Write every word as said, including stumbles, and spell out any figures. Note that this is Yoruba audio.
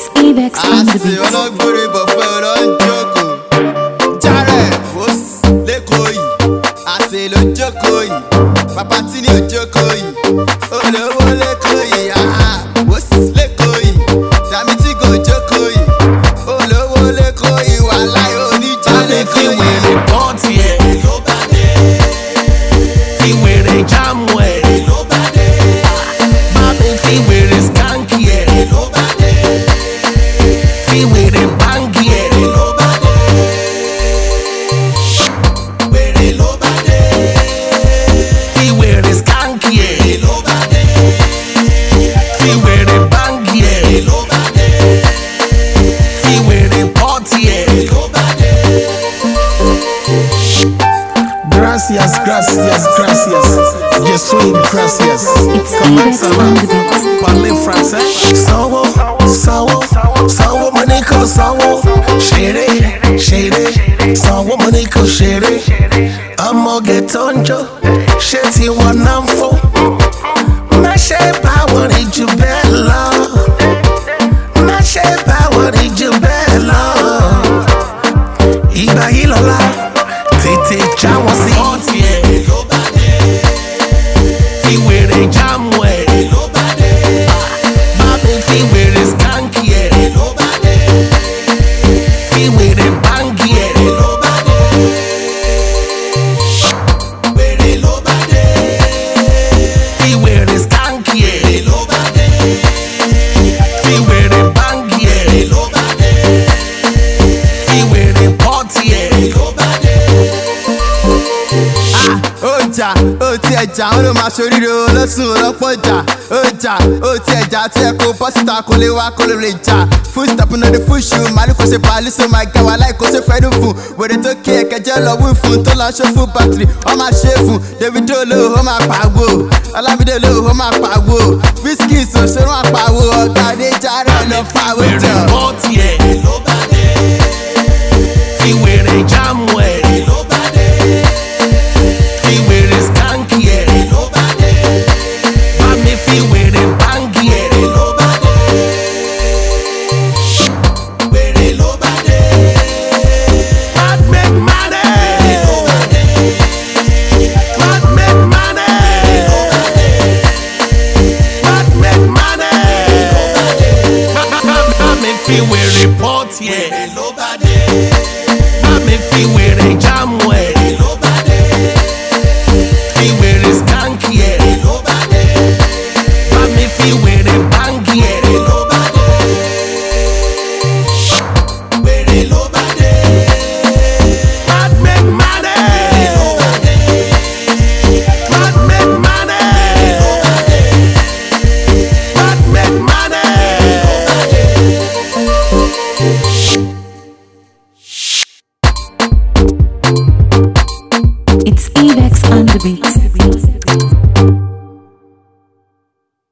It's Avex on the àṣì beat. ọlọ́gbọ́rẹ́ bọ̀ fẹ́ ọ̀rọ̀ ń jókòó. Jàre ó lẹ́kọ̀ọ́ yìí, àṣì ló jókòó yìí, bàbá tí ní òjókòó yìí, olówó lẹ́kọ̀ọ́ yìí, àhà ó lẹ́kọ̀ọ́ yìí, dàmí tí kò jókòó yìí, olówó lẹ́kọ̀ọ́ yìí, wàláhì oníjà lẹ́kọ̀ọ́ yìí. Wèrè bọ́ọ̀tì ẹ̀ ló bá dé. Fi wèrè jáàmù ẹ̀ ló bá dé. Bá mi fi wèrè skanky ẹ̀ ló bá dé. Fi wèrè báńgì ẹ̀ ló bá dé. Wèrè ló bá dé. Fi wèrè skanky ẹ̀ ló bá dé. Fi wèrè báńgì ẹ̀ ló bá dé. Fi wèrè bọ́ọ̀tì ẹ̀ ló bá dé. Gracias, gracias, gracias. Je suis gracias. It's Avex on the beat. Parlez français. Sanwo, sanwo, sanwo moniko sanwo. Ṣeré, ṣeré, sanwo moniko ṣeré. Ọmọge tó ń jó, ṣé tí wọ́n náà ń fò? Má ṣe bá wọn rí jù bẹ́ẹ̀ lọ. Má ṣe bá wọn rí jù bẹ́ẹ̀ lọ. Ìgbà yìí lọ́la, tètè já wọn sí. Bọ́ọ̀tì ẹ̀ ló bá dé. Fi wèrè jáàmù ẹ̀ ló bá dé. Bá mi fi wèrè skanky ẹ̀ ló bá dé. Fi wèrè báńgì ẹ̀ ló bá dé. Wèrè ló bá dé. Fi wèrè skanky ẹ̀ ló bá dé. Fi wèrè báńgì ẹ̀ ló bá dé. Fi wèrè bọ́ọ̀tì ẹ̀ ló bá dé. Ọjà ó ti ẹja ó ló máa ṣoríire olóṣùn ọlọ́pọ̀ ọjà. Ọjà ó ti ẹja tí ẹ kó bọ́sítà kó lè wá kó lè rè jà. Full stop náà di full shoe, màálù kò ṣe pàálí so máa gẹ̀ wá láì kó ṣe fẹ́ dùn fún. Wèrè tó kí ẹ̀kẹ́jẹ́ lọ wí fún tó lọ ṣe fún bátìrì, ó máa ṣe fún. Davido ló ó máa pàgò, Ọlámídé ló ó máa pàgò. Wizkid òṣèré máa pàgò, ọ̀gá Adéjàre lọ fàwé jọ. Wèrè bọ́ọ̀tì ẹ̀ ló bá dé. Fi wèrè jáàmù ẹ̀ ló bá dé. Fi wèrè skanky ẹ̀ ló bá dé. Bá mi fi wèrè báńgì ẹ̀ ló bá dé. Wèrè ló bá dé. Bad make money ló bá dé. Bad make money ló bá dé. Bad make money ló bá dé. Bá mi fi wèrè bọ́ọ̀tì ẹ̀ ló bá dé. Bá mi fi wèrè jáàmù ẹ̀ ló bá dé. Fi wèrè skanky ẹ̀ ló bá dé. Bá mi fi wèrè báńgì ẹ̀ ló bá dé. Wèrè ló bá dé. Bad make money ló bá dé. Bad make money ló bá dé. Bad make money ló bá dé. It's Avex on the beat.